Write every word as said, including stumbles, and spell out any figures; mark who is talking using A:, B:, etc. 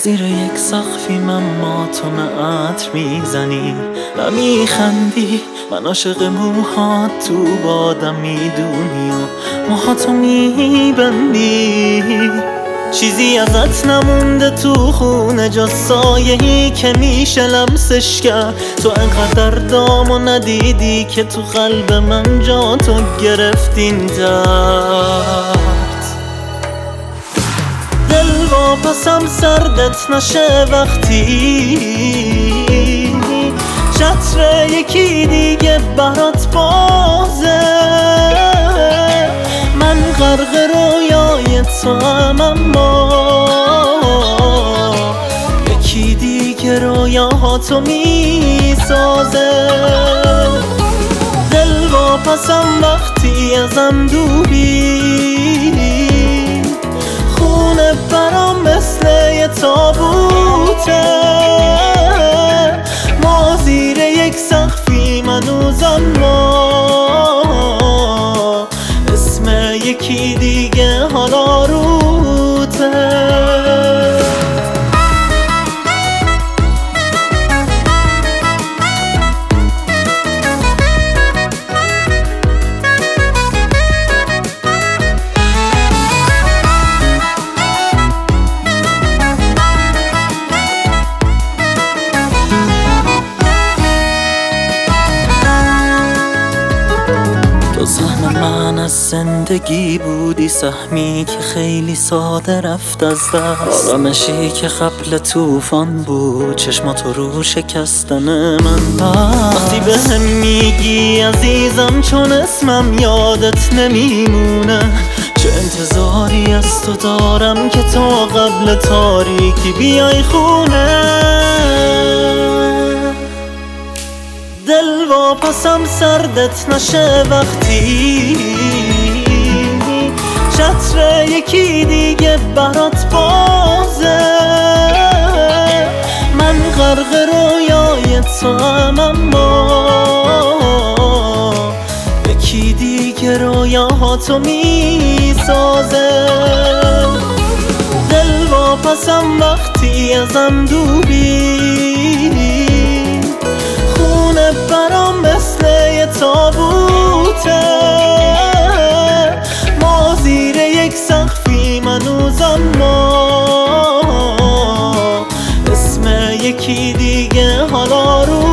A: زیر یک سقفی من ما تو عطر میزنی و میخندی، من عاشق موهات تو بادم میدونی و موهاتو میبندی. چیزی ازت نمونده تو خونه جز سایه‌ای که میشه لمسش کرد. تو انقدر دامو ندیدی که تو قلب من جا تو گرفتین درد. دل واپسم سردت نشه وقتی چتر یکی دیگه برات بازه. من غرق رویای تو هم، اما یکی دیگه رویاهاتو میسازه. دل واپسم وقتی ازم دوری، خونه برام مثل یه تابوته. ما زیر یک سقفی منوزم، ما اسم یکی دیگه حالا روته. تو سهم من از زندگی بودی، سهمی که خیلی ساده رفت از دست. آرامشی که قبل طوفان بود، چشماتو رو شکستن من بست. وقتی بهم میگی عزیزم چون اسمم یادت نمیمونه، چه انتظاری از تو دارم که تا قبل تاریکی بیای خونه. دل واپسم سردت نشه وقتی چتر یکی دیگه برات بازه. من غرق رویای تو هم، اما یکی دیگه رویاهاتو میسازه. دل واپسم وقتی ازم دوری، خونه برام مثل یه تابوته. ما زیر یک سقفی منوزم، ما اسم یکی دیگه حالا رو